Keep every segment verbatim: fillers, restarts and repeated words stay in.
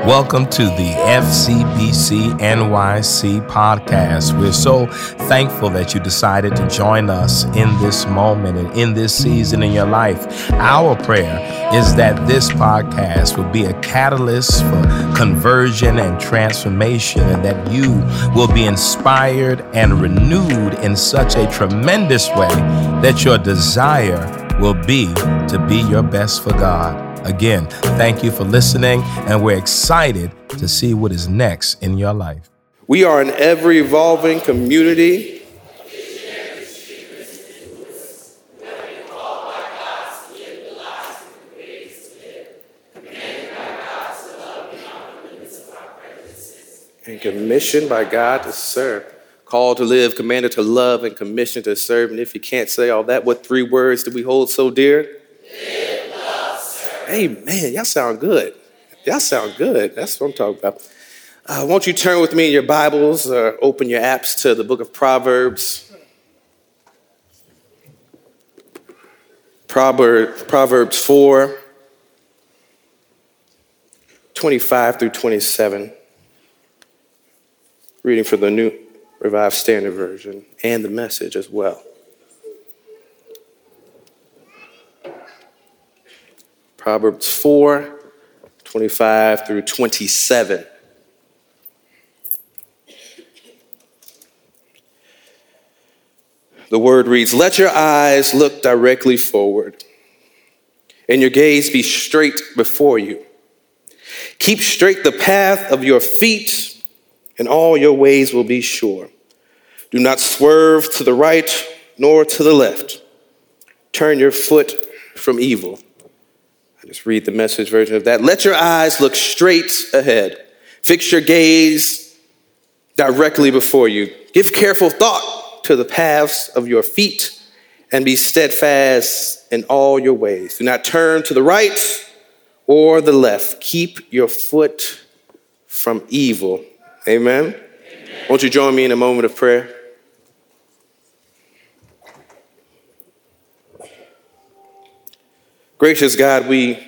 Welcome to the F C B C N Y C podcast. We're so thankful that you decided to join us in this moment and in this season in your life. Our prayer is that this podcast will be a catalyst for conversion and transformation, and that you will be inspired and renewed in such a tremendous way that your desire will be to be your best for God. Again, thank you for listening, and we're excited to see what is next in your life. We are an ever-evolving community. And commissioned by God to serve. Called to live, commanded to love, and commissioned to serve. And if you can't say all that, what three words do we hold so dear? Live, love, serve. Amen. Y'all sound good. Y'all sound good. That's what I'm talking about. Uh, won't you turn with me in your Bibles or open your apps to the book of Proverbs. Proverbs, Proverbs four, twenty-five through twenty-seven. Reading for the New Revised Standard Version and the Message as well. Proverbs four, twenty-five through twenty-seven. The word reads, "Let your eyes look directly forward, and your gaze be straight before you. Keep straight the path of your feet, and all your ways will be sure. Do not swerve to the right nor to the left. Turn your foot from evil." I just read the Message version of that. "Let your eyes look straight ahead. Fix your gaze directly before you. Give careful thought to the paths of your feet, and be steadfast in all your ways. Do not turn to the right or the left. Keep your foot from evil." Amen. Amen. Won't you join me in a moment of prayer? Gracious God, we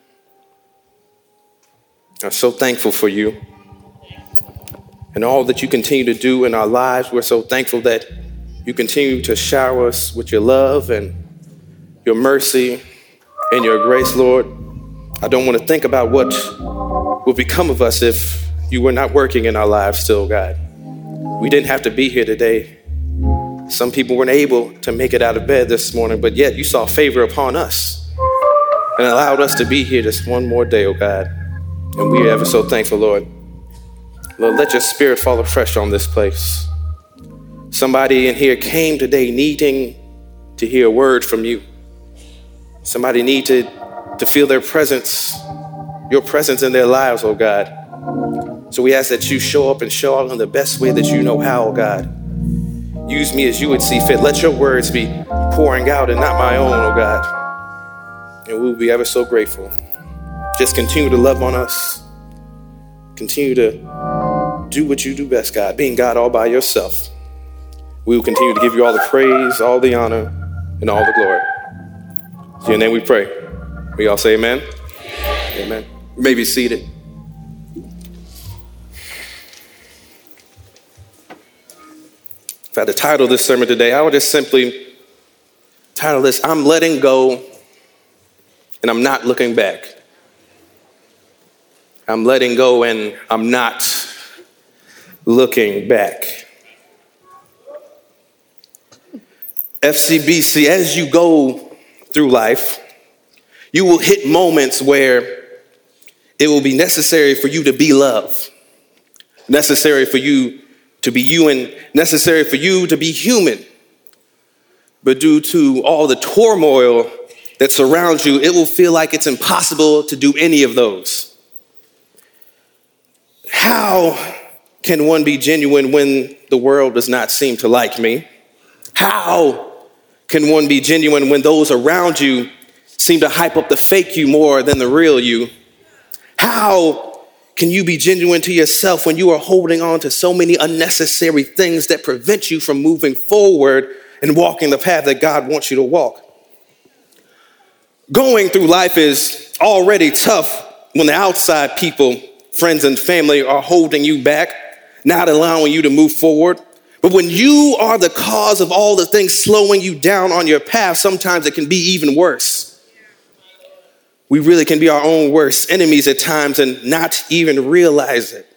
are so thankful for you and all that you continue to do in our lives. We're so thankful that you continue to shower us with your love and your mercy and your grace, Lord. I don't want to think about what will become of us if you were not working in our lives still, God. We didn't have to be here today. Some people weren't able to make it out of bed this morning, but yet you saw favor upon us and allowed us to be here just one more day, oh God. And we are ever so thankful, Lord. Lord, let your spirit fall afresh on this place. Somebody in here came today needing to hear a word from you. Somebody needed to feel their presence, your presence in their lives, oh God. So we ask that you show up and show out in the best way that you know how, oh God. Use me as you would see fit. Let your words be pouring out and not my own, oh God. And we'll be ever so grateful. Just continue to love on us. Continue to do what you do best, God, being God all by yourself. We will continue to give you all the praise, all the honor, and all the glory. In your name we pray. We all say amen? Amen. Amen. You may be seated. If I had to title this sermon today, I would just simply title this, "I'm letting go and I'm not looking back." I'm letting go and I'm not looking back. F C B C, as you go through life, you will hit moments where it will be necessary for you to be love, necessary for you to be you, and necessary for you to be human. But due to all the turmoil that surrounds you, it will feel like it's impossible to do any of those. How can one be genuine when the world does not seem to like me? How can one be genuine when those around you seem to hype up the fake you more than the real you? How can you be genuine to yourself when you are holding on to so many unnecessary things that prevent you from moving forward and walking the path that God wants you to walk? Going through life is already tough when the outside people friends and family are holding you back, not allowing you to move forward. But when you are the cause of all the things slowing you down on your path, sometimes it can be even worse. We really can be our own worst enemies at times and not even realize it.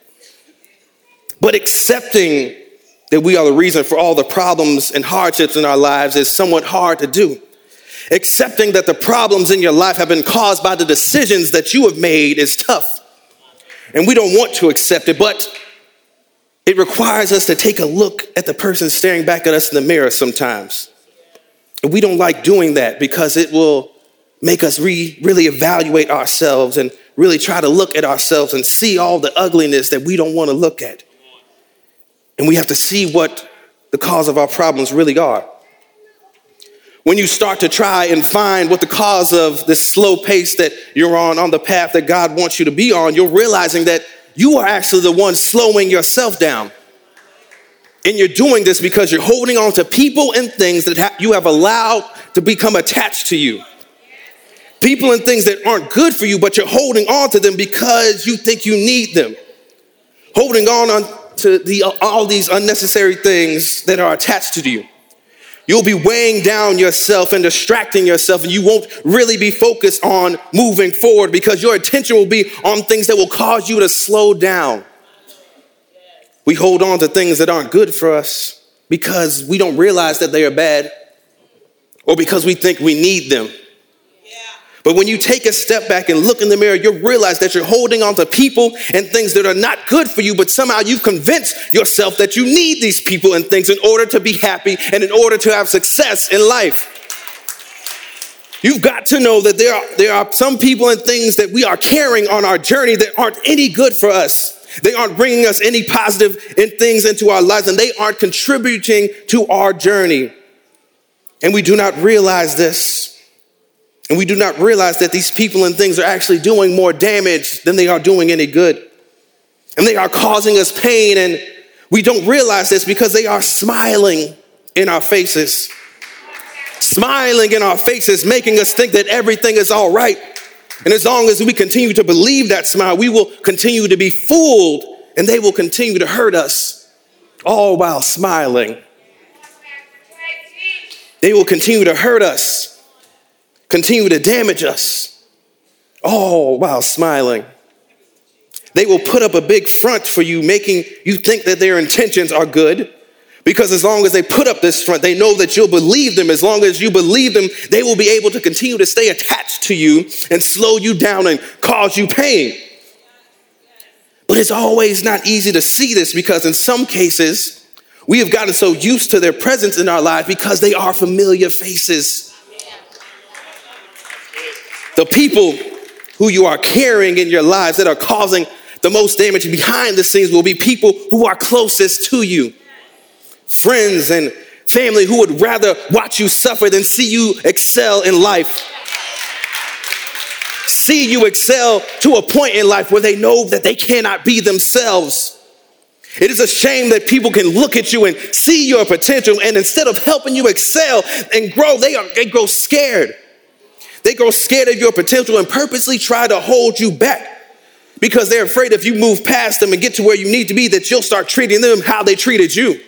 But accepting that we are the reason for all the problems and hardships in our lives is somewhat hard to do. Accepting that the problems in your life have been caused by the decisions that you have made is tough. And we don't want to accept it, but it requires us to take a look at the person staring back at us in the mirror sometimes. And we don't like doing that because it will make us re- really evaluate ourselves and really try to look at ourselves and see all the ugliness that we don't want to look at. And we have to see what the cause of our problems really are. When you start to try and find what the cause of this slow pace that you're on, on the path that God wants you to be on, you're realizing that you are actually the one slowing yourself down. And you're doing this because you're holding on to people and things that ha- you have allowed to become attached to you. People and things that aren't good for you, but you're holding on to them because you think you need them. Holding on, on to the, all these unnecessary things that are attached to you. You'll be weighing down yourself and distracting yourself, and you won't really be focused on moving forward because your attention will be on things that will cause you to slow down. We hold on to things that aren't good for us because we don't realize that they are bad or because we think we need them. But when you take a step back and look in the mirror, you'll realize that you're holding on to people and things that are not good for you, but somehow you've convinced yourself that you need these people and things in order to be happy and in order to have success in life. You've got to know that there are, there are some people and things that we are carrying on our journey that aren't any good for us. They aren't bringing us any positive things into our lives, and they aren't contributing to our journey. And we do not realize this. And we do not realize that these people and things are actually doing more damage than they are doing any good. And they are causing us pain, and we don't realize this because they are smiling in our faces. Smiling in our faces, making us think that everything is all right. And as long as we continue to believe that smile, we will continue to be fooled, and they will continue to hurt us, all while smiling. They will continue to hurt us. Continue to damage us, all while smiling. They will put up a big front for you, making you think that their intentions are good, because as long as they put up this front, they know that you'll believe them. As long as you believe them, they will be able to continue to stay attached to you and slow you down and cause you pain. But it's always not easy to see this because in some cases, we have gotten so used to their presence in our life because they are familiar faces. The people who you are carrying in your lives that are causing the most damage behind the scenes will be people who are closest to you. Friends and family who would rather watch you suffer than see you excel in life. See you excel to a point in life where they know that they cannot be themselves. It is a shame that people can look at you and see your potential, and instead of helping you excel and grow, they are they grow scared. They grow scared of your potential and purposely try to hold you back because they're afraid if you move past them and get to where you need to be, that you'll start treating them how they treated you.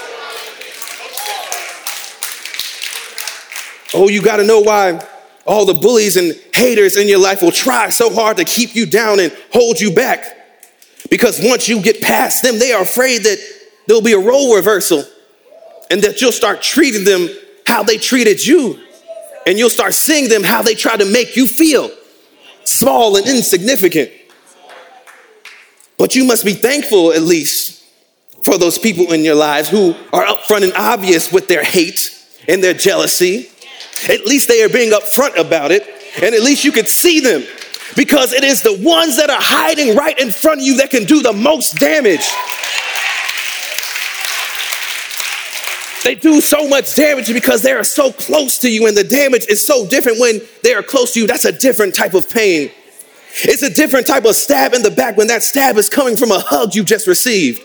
Oh, you got to know why all the bullies and haters in your life will try so hard to keep you down and hold you back. Because once you get past them, they are afraid that there'll be a role reversal and that you'll start treating them how they treated you. And you'll start seeing them how they try to make you feel small and insignificant. But you must be thankful, at least, for those people in your lives who are upfront and obvious with their hate and their jealousy. At least they are being upfront about it, and at least you could see them, because it is the ones that are hiding right in front of you that can do the most damage. They do so much damage because they are so close to you, and the damage is so different when they are close to you. That's a different type of pain. It's a different type of stab in the back when that stab is coming from a hug you just received.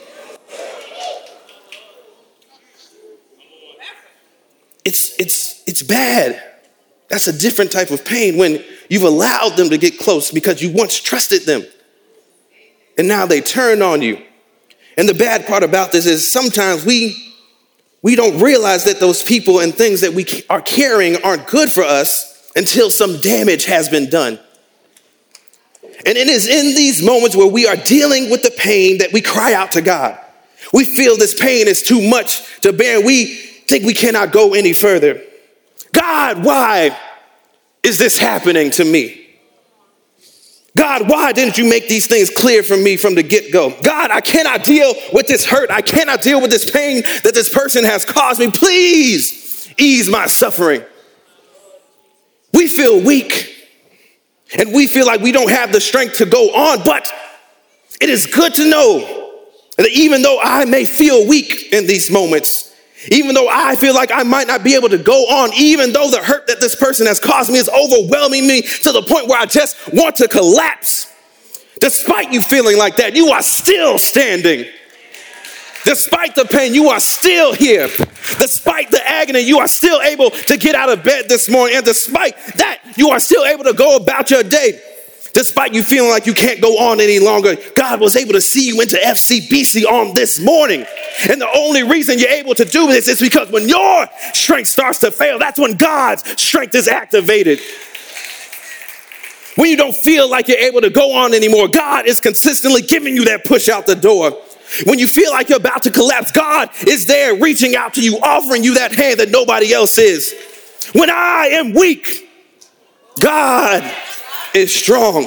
It's, it's, it's bad. That's a different type of pain when you've allowed them to get close because you once trusted them. and now they turn on you. And the bad part about this is sometimes we we don't realize that those people and things that we are carrying aren't good for us until some damage has been done. And it is in these moments where we are dealing with the pain that we cry out to God. We feel this pain is too much to bear. We think we cannot go any further. God, why is this happening to me? God, why didn't you make these things clear for me from the get-go? God, I cannot deal with this hurt. I cannot deal with this pain that this person has caused me. Please ease my suffering. We feel weak and we feel like we don't have the strength to go on, but it is good to know that even though I may feel weak in these moments, even though I feel like I might not be able to go on, even though the hurt that this person has caused me is overwhelming me to the point where I just want to collapse, despite you feeling like that, you are still standing. Despite the pain, you are still here. Despite the agony, you are still able to get out of bed this morning. And despite that, you are still able to go about your day. Despite you feeling like you can't go on any longer, God was able to see you into F C B C on this morning. And the only reason you're able to do this is because when your strength starts to fail, that's when God's strength is activated. When you don't feel like you're able to go on anymore, God is consistently giving you that push out the door. When you feel like you're about to collapse, God is there reaching out to you, offering you that hand that nobody else is. When I am weak, God is strong.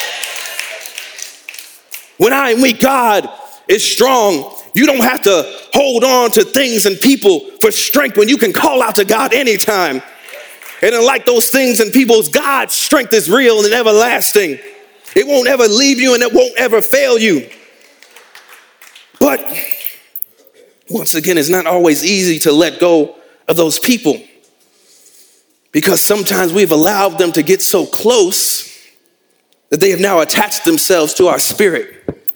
When I am weak, God is strong. You don't have to hold on to things and people for strength when you can call out to God anytime. And unlike those things and people's, God's strength is real and everlasting. It won't ever leave you and it won't ever fail you. But once again, it's not always easy to let go of those people because sometimes we've allowed them to get so close that they have now attached themselves to our spirit.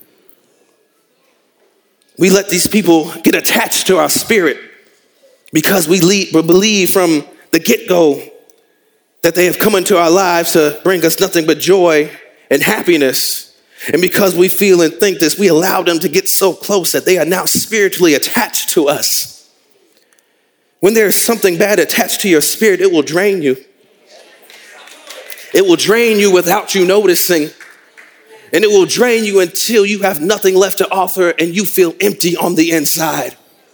We let these people get attached to our spirit because we lead, believe from the get-go that they have come into our lives to bring us nothing but joy and happiness. And because we feel and think this, we allow them to get so close that they are now spiritually attached to us. When there's something bad attached to your spirit, it will drain you. It will drain you without you noticing. And it will drain you until you have nothing left to offer and you feel empty on the inside.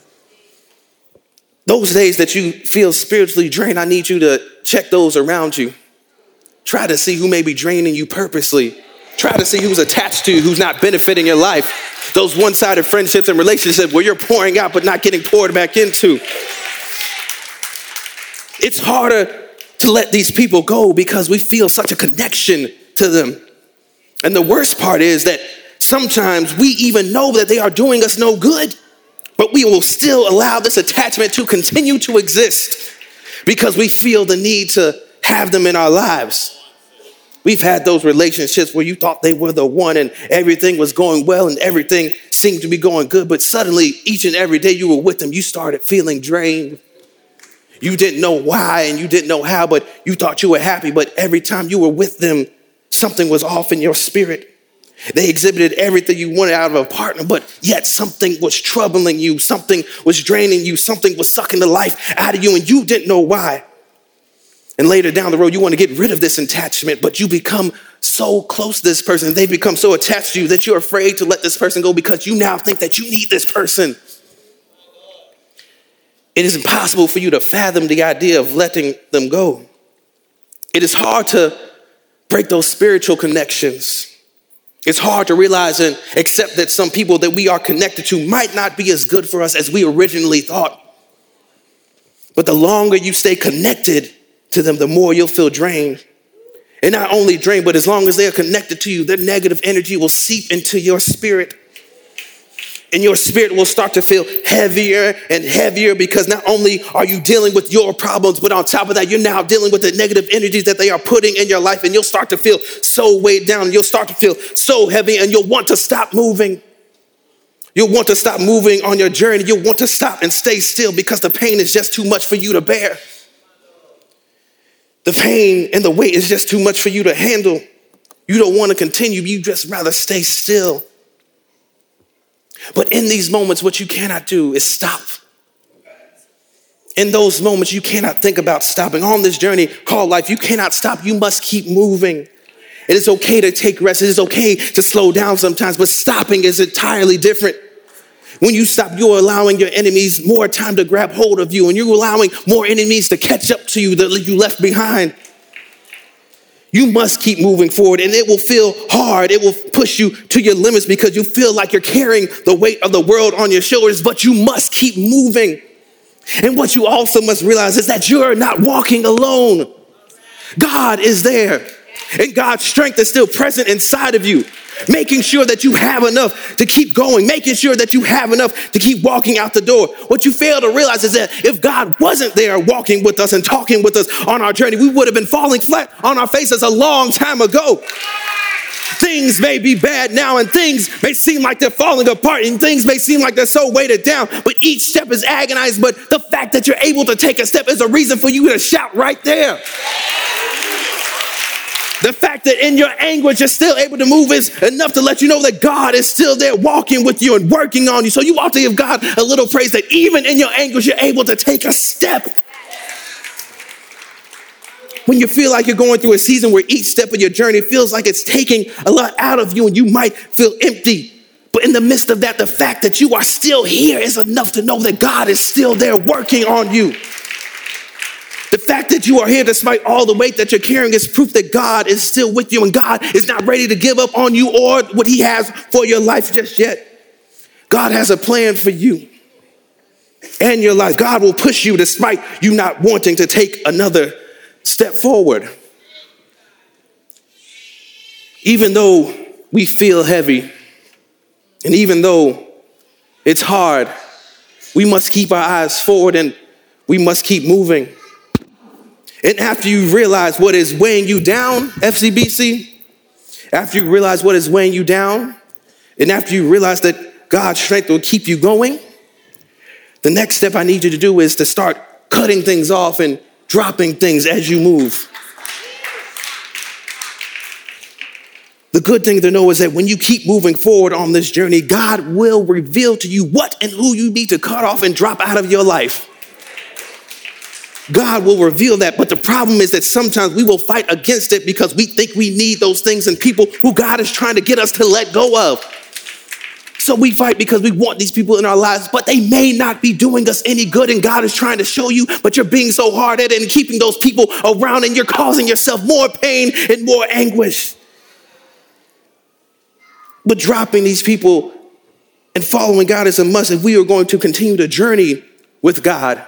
Those days that you feel spiritually drained, I need you to check those around you. Try to see who may be draining you purposely. Try to see who's attached to you, who's not benefiting your life. Those one-sided friendships and relationships where you're pouring out but not getting poured back into. It's harder to let these people go because we feel such a connection to them. And the worst part is that sometimes we even know that they are doing us no good, but we will still allow this attachment to continue to exist because we feel the need to have them in our lives. We've had those relationships where you thought they were the one and everything was going well and everything seemed to be going good, but suddenly each and every day you were with them, you started feeling drained. You didn't know why and you didn't know how, but you thought you were happy, but every time you were with them, something was off in your spirit. They exhibited everything you wanted out of a partner, but yet something was troubling you, something was draining you, something was sucking the life out of you, and you didn't know why. And later down the road, you want to get rid of this attachment, but you become so close to this person, they become so attached to you that you're afraid to let this person go because you now think that you need this person. It is impossible for you to fathom the idea of letting them go. It is hard to break those spiritual connections. It's hard to realize and accept that some people that we are connected to might not be as good for us as we originally thought. But the longer you stay connected to them, the more you'll feel drained. And not only drained, but as long as they are connected to you, their negative energy will seep into your spirit. And your spirit will start to feel heavier and heavier because not only are you dealing with your problems, but on top of that, you're now dealing with the negative energies that they are putting in your life. And you'll start to feel so weighed down. You'll start to feel so heavy and you'll want to stop moving. You'll want to stop moving on your journey. You'll want to stop and stay still because the pain is just too much for you to bear. The pain and the weight is just too much for you to handle. You don't want to continue. You just rather stay still. But in these moments, what you cannot do is stop. In those moments, you cannot think about stopping. On this journey called life, you cannot stop. You must keep moving. It is okay to take rest. It is okay to slow down sometimes, but stopping is entirely different. When you stop, you're allowing your enemies more time to grab hold of you, and you're allowing more enemies to catch up to you that you left behind. You must keep moving forward, and it will feel hard. It will push you to your limits because you feel like you're carrying the weight of the world on your shoulders, but you must keep moving. And what you also must realize is that you're not walking alone. God is there, and God's strength is still present inside of you, making sure that you have enough to keep going, making sure that you have enough to keep walking out the door. What you fail to realize is that if God wasn't there walking with us and talking with us on our journey, we would have been falling flat on our faces a long time ago. Things may be bad now, and things may seem like they're falling apart, and things may seem like they're so weighted down, but each step is agonized. But the fact that you're able to take a step is a reason for you to shout right there. The fact that in your anguish you're still able to move is enough to let you know that God is still there walking with you and working on you. So you ought to give God a little praise that even in your anguish, you're able to take a step. When you feel like you're going through a season where each step of your journey feels like it's taking a lot out of you and you might feel empty. But in the midst of that, the fact that you are still here is enough to know that God is still there working on you. The fact that you are here despite all the weight that you're carrying is proof that God is still with you and God is not ready to give up on you or what he has for your life just yet. God has a plan for you and your life. God will push you despite you not wanting to take another step forward. Even though we feel heavy and even though it's hard, we must keep our eyes forward and we must keep moving. And after you realize what is weighing you down, F C B C, after you realize what is weighing you down, and after you realize that God's strength will keep you going, the next step I need you to do is to start cutting things off and dropping things as you move. The good thing to know is that when you keep moving forward on this journey, God will reveal to you what and who you need to cut off and drop out of your life. God will reveal that, but the problem is that sometimes we will fight against it because we think we need those things and people who God is trying to get us to let go of. So we fight because we want these people in our lives, but they may not be doing us any good, and God is trying to show you, but you're being so hard at it and keeping those people around, and you're causing yourself more pain and more anguish. But dropping these people and following God is a must if we are going to continue to journey with God.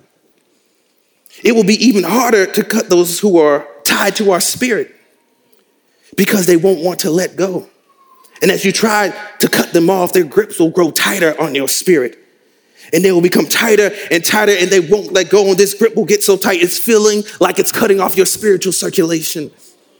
It will be even harder to cut those who are tied to our spirit because they won't want to let go. And as you try to cut them off, their grips will grow tighter on your spirit. And they will become tighter and tighter, and they won't let go. And this grip will get so tight, it's feeling like it's cutting off your spiritual circulation.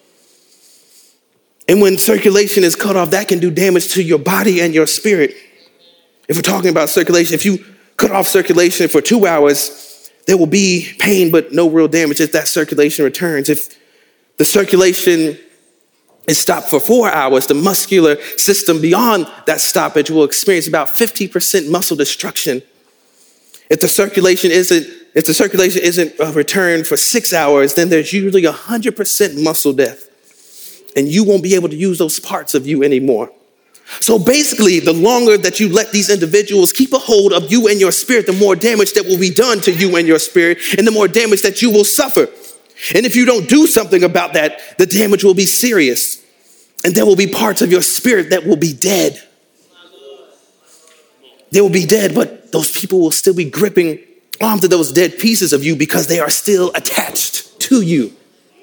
And when circulation is cut off, that can do damage to your body and your spirit. If we're talking about circulation, if you cut off circulation for two hours, there will be pain, but no real damage if that circulation returns. If the circulation is stopped for four hours, the muscular system beyond that stoppage will experience about fifty percent muscle destruction. If the circulation isn't, if the circulation isn't returned for six hours, then there's usually one hundred percent muscle death. And you won't be able to use those parts of you anymore. So basically, the longer that you let these individuals keep a hold of you and your spirit, the more damage that will be done to you and your spirit, and the more damage that you will suffer. And if you don't do something about that, the damage will be serious. And there will be parts of your spirit that will be dead. They will be dead, but those people will still be gripping onto those dead pieces of you because they are still attached to you.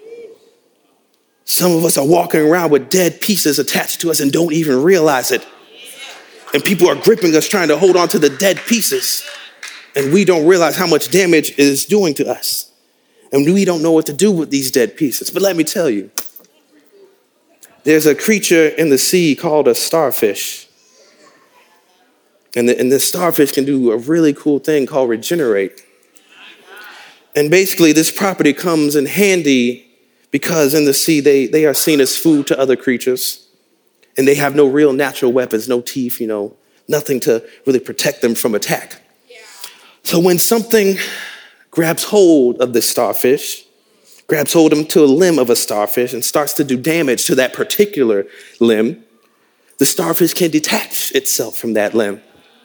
Some of us are walking around with dead pieces attached to us and don't even realize it. And people are gripping us, trying to hold on to the dead pieces. And we don't realize how much damage it is doing to us. And we don't know what to do with these dead pieces. But let me tell you, there's a creature in the sea called a starfish. And, the, and this starfish can do a really cool thing called regenerate. And basically this property comes in handy because in the sea, they, they are seen as food to other creatures. And they have no real natural weapons, no teeth, you know. nothing to really protect them from attack. So when something grabs hold of this starfish, grabs hold of to a limb of a starfish and starts to do damage to that particular limb, the starfish can detach itself from that limb.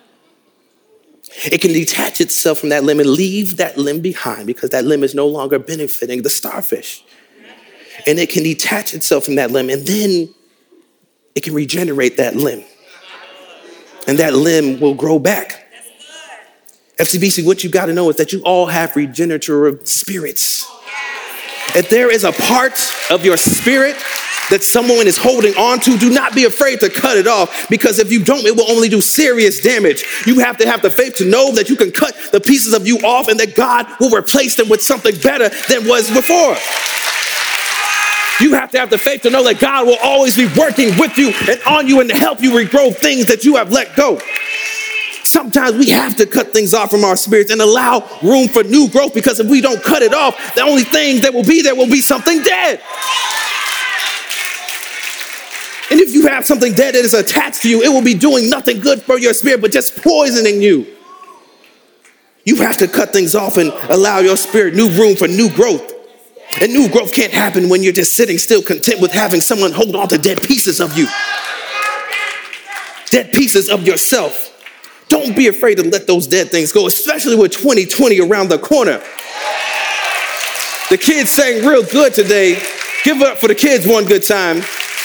It can detach itself from that limb and leave that limb behind because that limb is no longer benefiting the starfish. And it can detach itself from that limb and then it can regenerate that limb. And that limb will grow back. F C B C, what you got to know is that you all have regenerative spirits. If there is a part of your spirit that someone is holding on to, do not be afraid to cut it off, because if you don't, it will only do serious damage. You have to have the faith to know that you can cut the pieces of you off and that God will replace them with something better than was before. You have to have the faith to know that God will always be working with you and on you and to help you regrow things that you have let go. Sometimes we have to cut things off from our spirits and allow room for new growth, because if we don't cut it off, the only thing that will be there will be something dead. And if you have something dead that is attached to you, it will be doing nothing good for your spirit, but just poisoning you. You have to cut things off and allow your spirit new room for new growth. And new growth can't happen when you're just sitting still content with having someone hold on to dead pieces of you. Dead pieces of yourself. Don't be afraid to let those dead things go, especially with twenty twenty around the corner. The kids sang real good today. Give it up for the kids one good time.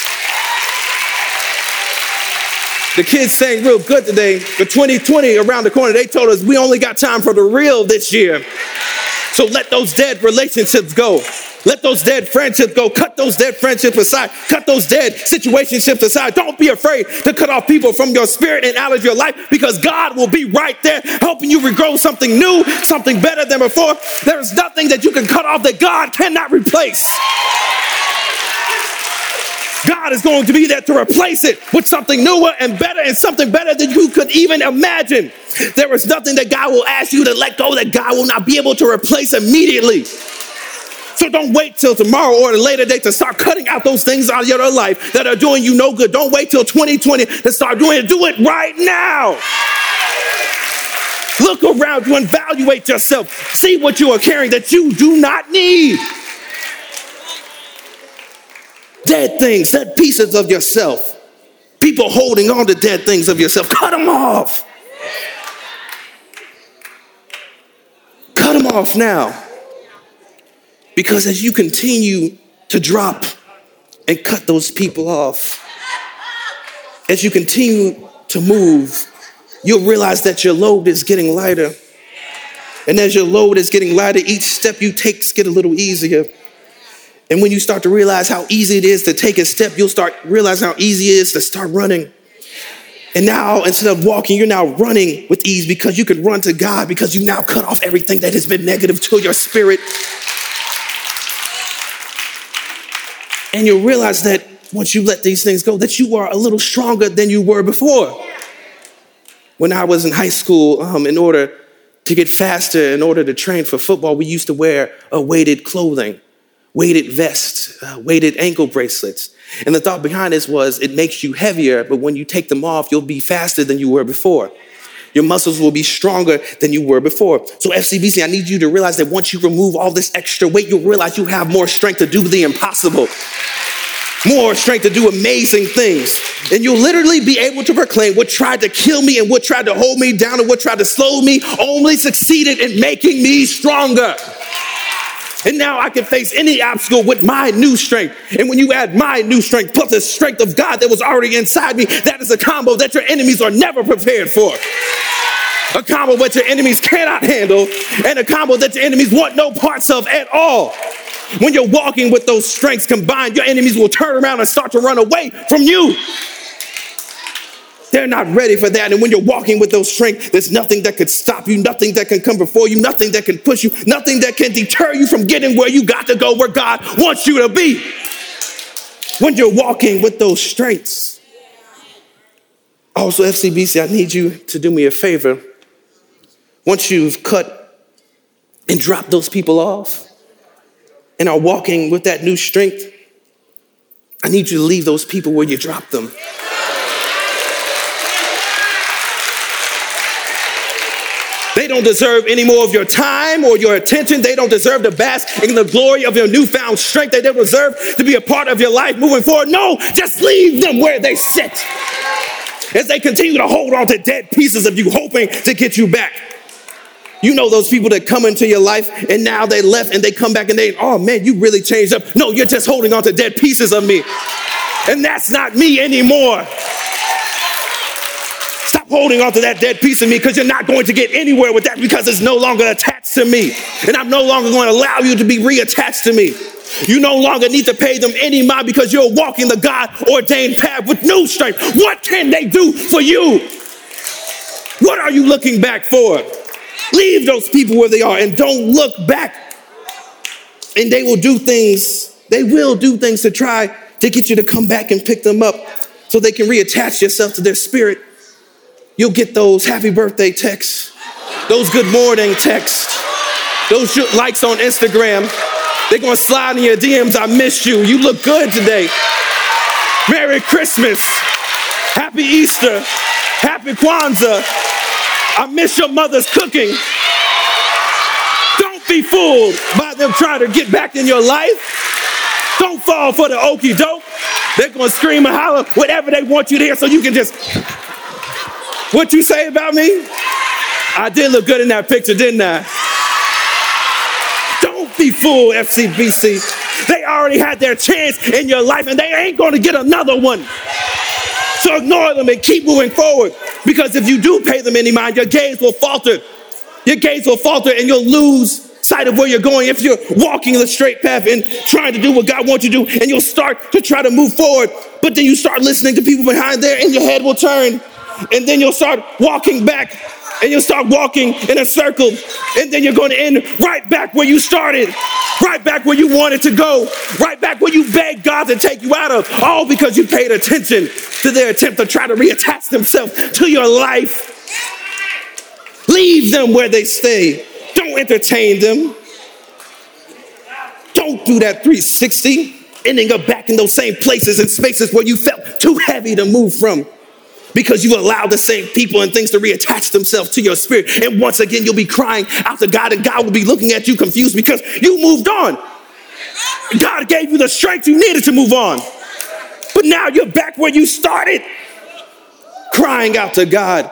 The kids sang real good today. But twenty twenty around the corner, they told us we only got time for the real this year. So let those dead relationships go. Let those dead friendships go. Cut those dead friendships aside. Cut those dead situationships aside. Don't be afraid to cut off people from your spirit and out of your life, because God will be right there helping you regrow something new, something better than before. There is nothing that you can cut off that God cannot replace. God is going to be there to replace it with something newer and better, and something better than you could even imagine. There is nothing that God will ask you to let go that God will not be able to replace immediately. So don't wait till tomorrow or a later date to start cutting out those things out of your life that are doing you no good. Don't wait till twenty twenty to start doing it. Do it right now. Look around you and evaluate yourself. See what you are carrying that you do not need. Dead things, dead pieces of yourself. People holding on to dead things of yourself. Cut them off. Cut them off now. Because as you continue to drop and cut those people off, as you continue to move, you'll realize that your load is getting lighter. And as your load is getting lighter, each step you take gets a little easier. And when you start to realize how easy it is to take a step, you'll start realizing how easy it is to start running. And now, instead of walking, you're now running with ease, because you can run to God, because you now cut off everything that has been negative to your spirit. And you'll realize that once you let these things go, that you are a little stronger than you were before. When I was in high school, um, in order to get faster, in order to train for football, we used to wear a weighted clothing. Weighted vests, uh, weighted ankle bracelets. And the thought behind this was it makes you heavier, but when you take them off, you'll be faster than you were before. Your muscles will be stronger than you were before. So F C B C, I need you to realize that once you remove all this extra weight, you'll realize you have more strength to do the impossible. More strength to do amazing things. And you'll literally be able to proclaim what tried to kill me and what tried to hold me down and what tried to slow me only succeeded in making me stronger. And now I can face any obstacle with my new strength. And when you add my new strength plus the strength of God that was already inside me, that is a combo that your enemies are never prepared for. A combo that your enemies cannot handle, and a combo that your enemies want no parts of at all. When you're walking with those strengths combined, your enemies will turn around and start to run away from you. They're not ready for that. And when you're walking with those strengths, there's nothing that could stop you, nothing that can come before you, nothing that can push you, nothing that can deter you from getting where you got to go, where God wants you to be. When you're walking with those strengths. Also, F C B C, I need you to do me a favor. Once you've cut and dropped those people off and are walking with that new strength, I need you to leave those people where you dropped them. They don't deserve any more of your time or your attention. They don't deserve to bask in the glory of your newfound strength. They don't deserve to be a part of your life moving forward. No, just leave them where they sit as they continue to hold on to dead pieces of you, hoping to get you back. You know those people that come into your life and now they left and they come back and they, oh man, you really changed up. No, you're just holding on to dead pieces of me. And that's not me anymore. Stop holding on to that dead piece of me, because you're not going to get anywhere with that, because it's no longer attached to me. And I'm no longer going to allow you to be reattached to me. You no longer need to pay them any mind, because you're walking the God-ordained path with new strength. What can they do for you? What are you looking back for? Leave those people where they are and don't look back. And they will do things, they will do things to try to get you to come back and pick them up so they can reattach yourself to their spirit. You'll get those happy birthday texts, those good morning texts, those likes on Instagram. They're going to slide in your D Ms. I missed you. You look good today. Merry Christmas. Happy Easter. Happy Kwanzaa. I miss your mother's cooking. Don't be fooled by them trying to get back in your life. Don't fall for the okie doke. They're going to scream and holler whatever they want you to hear, so you can just, what you say about me? I did look good in that picture, didn't I? Don't be fooled, F C B C. They already had their chance in your life and they ain't going to get another one. So ignore them and keep moving forward, because if you do pay them any mind, your gaze will falter. Your gaze will falter and you'll lose sight of where you're going if you're walking the straight path and trying to do what God wants you to do, and you'll start to try to move forward, but then you start listening to people behind there and your head will turn, and then you'll start walking back and you'll start walking in a circle, and then you're going to end right back where you started, right back where you wanted to go, right back where you begged God to take you out of, all because you paid attention to their attempt to try to reattach themselves to your life. Leave them where they stay. Don't entertain them. Don't do that three sixty, ending up back in those same places and spaces where you felt too heavy to move from, because you allowed the same people and things to reattach themselves to your spirit. And once again, you'll be crying out to God, and God will be looking at you confused because you moved on. God gave you the strength you needed to move on. But now you're back where you started, crying out to God.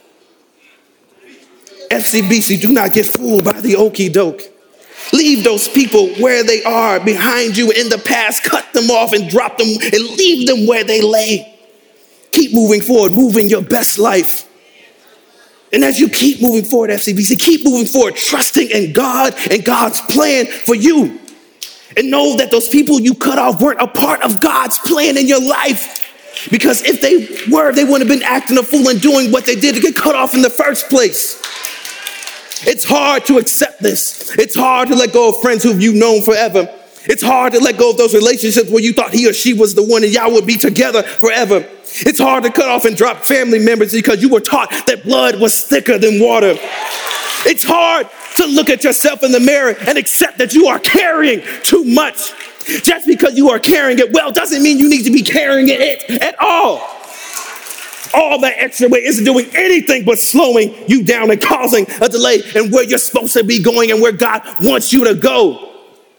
F C B C, do not get fooled by the okie doke. Leave those people where they are behind you in the past. Cut them off and drop them and leave them where they lay. Keep moving forward, moving your best life. And as you keep moving forward, F C B C, keep moving forward, trusting in God and God's plan for you. And know that those people you cut off weren't a part of God's plan in your life. Because if they were, they wouldn't have been acting a fool and doing what they did to get cut off in the first place. It's hard to accept this. It's hard to let go of friends who you've known forever. It's hard to let go of those relationships where you thought he or she was the one and y'all would be together forever. It's hard to cut off and drop family members because you were taught that blood was thicker than water. It's hard to look at yourself in the mirror and accept that you are carrying too much. Just because you are carrying it well doesn't mean you need to be carrying it at all. All that extra weight isn't doing anything but slowing you down and causing a delay in where you're supposed to be going and where God wants you to go.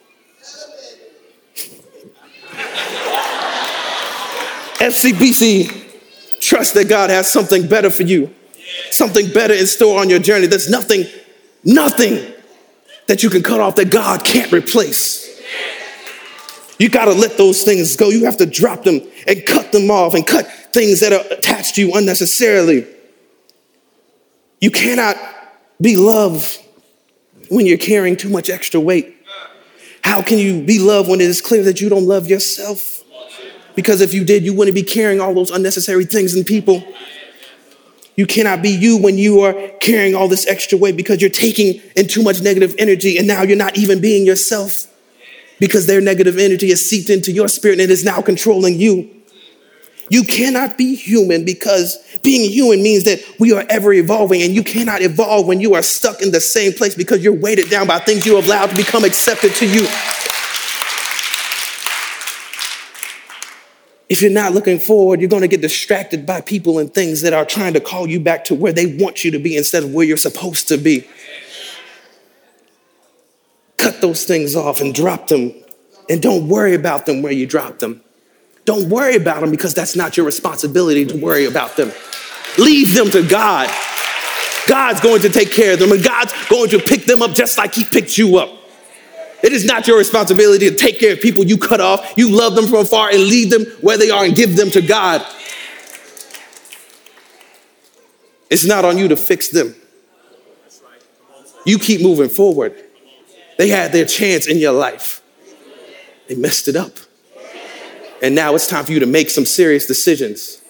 F C B C, trust that God has something better for you, something better in store on your journey. There's nothing, nothing that you can cut off that God can't replace. You got to let those things go. You have to drop them and cut them off and cut things that are attached to you unnecessarily. You cannot be loved when you're carrying too much extra weight. How can you be loved when it is clear that you don't love yourself? Because if you did, you wouldn't be carrying all those unnecessary things and people. You cannot be you when you are carrying all this extra weight because you're taking in too much negative energy, and now you're not even being yourself because their negative energy is seeped into your spirit and it is now controlling you. You cannot be human because being human means that we are ever evolving, and you cannot evolve when you are stuck in the same place because you're weighted down by things you have allowed to become accepted to you. If you're not looking forward, you're going to get distracted by people and things that are trying to call you back to where they want you to be instead of where you're supposed to be. Cut those things off and drop them, and don't worry about them where you drop them. Don't worry about them because that's not your responsibility to worry about them. Leave them to God. God's going to take care of them, and God's going to pick them up just like he picked you up. It is not your responsibility to take care of people you cut off. You love them from afar and lead them where they are and give them to God. It's not on you to fix them. You keep moving forward. They had their chance in your life. They messed it up. And now it's time for you to make some serious decisions.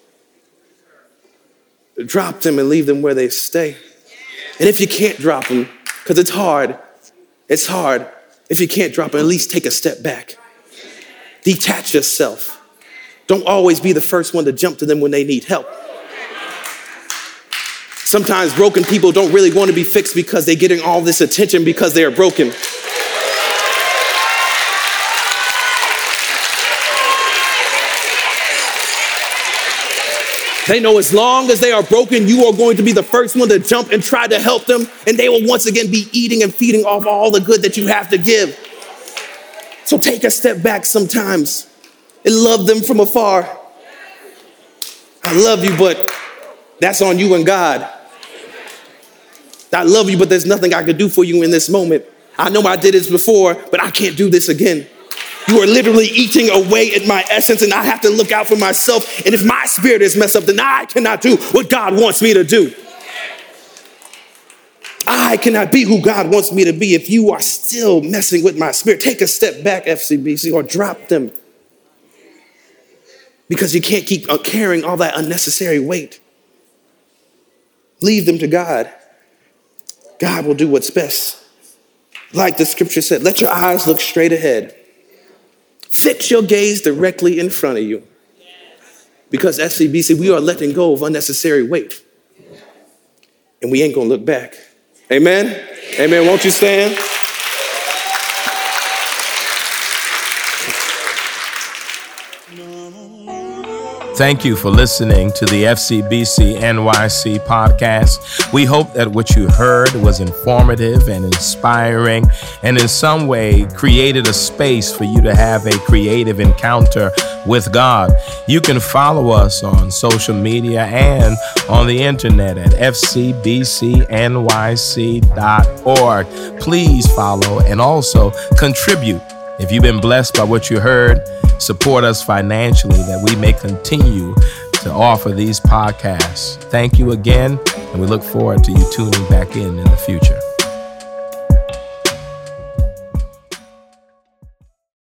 Drop them and leave them where they stay. And if you can't drop them, because it's hard, it's hard. If you can't drop them, at least take a step back. Detach yourself. Don't always be the first one to jump to them when they need help. Sometimes broken people don't really want to be fixed because they're getting all this attention because they are broken. They know as long as they are broken, you are going to be the first one to jump and try to help them, and they will once again be eating and feeding off all the good that you have to give. So take a step back sometimes and love them from afar. I love you, but that's on you and God. I love you, but there's nothing I could do for you in this moment. I know I did this before, but I can't do this again. You are literally eating away at my essence, and I have to look out for myself. And if my spirit is messed up, then I cannot do what God wants me to do. I cannot be who God wants me to be if you are still messing with my spirit. Take a step back, F C B C, or drop them. Because you can't keep carrying all that unnecessary weight. Leave them to God. God will do what's best. Like the scripture said, let your eyes look straight ahead. Fix your gaze directly in front of you. Because F C B C, we are letting go of unnecessary weight. And we ain't gonna look back. Amen? Amen, won't you stand? Thank you for listening to the F C B C N Y C podcast. We hope that what you heard was informative and inspiring, and in some way created a space for you to have a creative encounter with God. You can follow us on social media and on the internet at f c b c n y c dot org. Please follow and also contribute. If you've been blessed by what you heard, support us financially that we may continue to offer these podcasts. Thank you again, and we look forward to you tuning back in in the future.